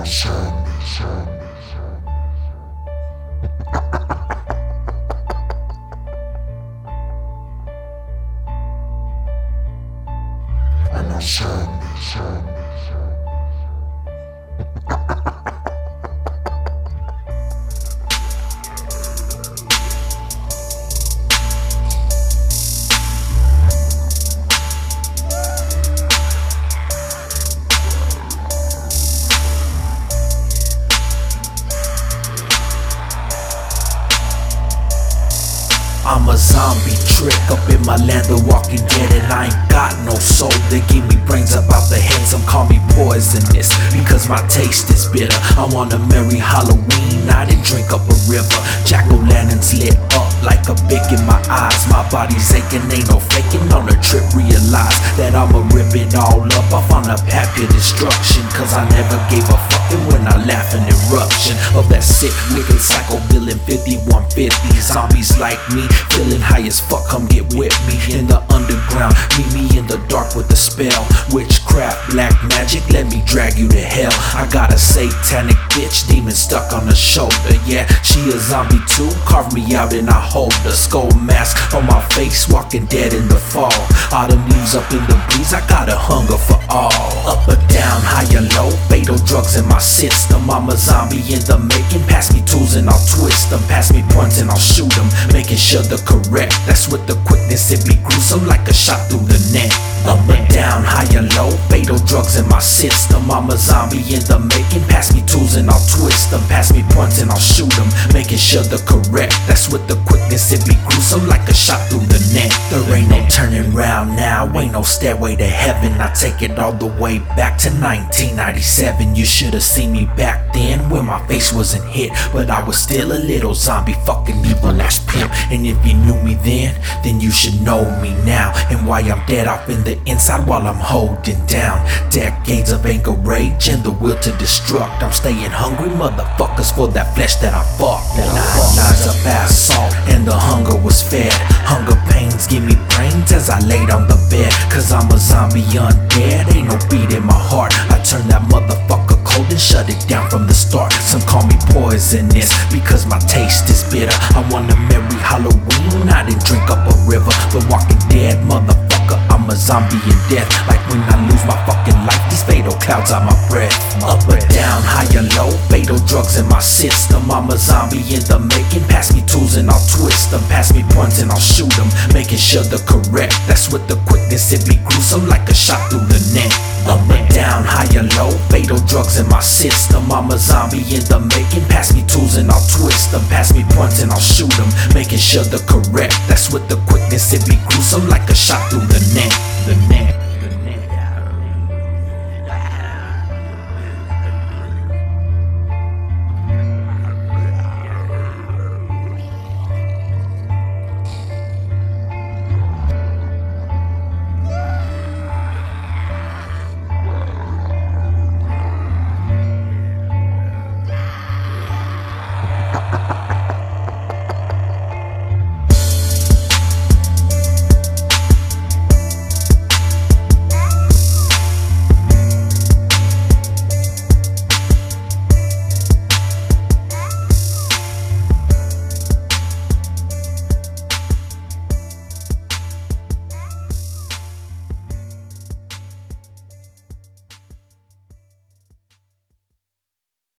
I'm a zombie trick up in my land of walking dead, and I ain't got no soul. They give me brains up out the head, some call me poisonous because my taste is bitter. I want a merry Halloween night and drink up a river. Jack-o'-lanterns lit up like a bick in my eyes. My body's aching, ain't no faking on a trip. Realize that I'ma rip it all up off on a path of destruction, cause I never gave a fucking when I laugh an eruption of that sick, wicked psycho villain 5150. Zombies like me, feeling high as fuck, come get with me in the underground. Meet me in the dark with a spell. Witchcraft, black magic, let me drag you to hell. I got a satanic bitch, demon stuck on the shoulder. Yeah, she a zombie too, carve me out and I hold a skull mask on my face, walking dead in the fall. Autumn leaves up in the breeze, I got a hunger for all. Up or down, high or low, fatal drugs in my system. I'm a zombie in the making, pass me tools and I'll twist them. Pass me points and I'll shoot them, making sure they're correct. That's with the quickness, it be gruesome like a shot through the neck. Up and down, high or low, fatal drugs in my system. I'm a zombie in the making, pass me tools and I'll twist them. Pass me points and I'll shoot them, making sure they're correct. That's with the quickness, it be gruesome like a shot through the neck. There ain't no turning round now, ain't no stairway to heaven. I take it all the way back to 1997. You should've seen me back then when my face wasn't hit, but I was still a little zombie, fucking evil ass pimp. And if you knew me then you should know me now, and why I'm dead off in the inside while I'm holding down. Decades of anger, rage, and the will to destruct. I'm staying hungry, motherfuckers, for that flesh that I fucked. 9 lives of assault, and the hunger was fed. Hunger pains give me brains as I laid on the bed, cause I'm a zombie undead, ain't no beat in my heart. I turn that motherfucker cold and shut it down from the start. Some call me poisonous because my taste is bitter. I want a merry Halloween night and drink up a river. The walking dead motherfucker, I'm a zombie in death. Like when I lose my fucking life, these fatal clouds on my breath. Up or down, high or low, fatal drugs in my system. I'm a zombie in the making, pass me tools and I'll twist them. Pass me points and I'll shoot them, making sure they're correct. That's with the quickness, it be gruesome like a shot through the neck. Up or down, high or low, fatal drugs in my system. I'm a zombie in the making, pass me tools and I'll twist them. Pass me points and I'll shoot them, making sure they're correct. That's with the quickness, it be gruesome like a shot through the neck.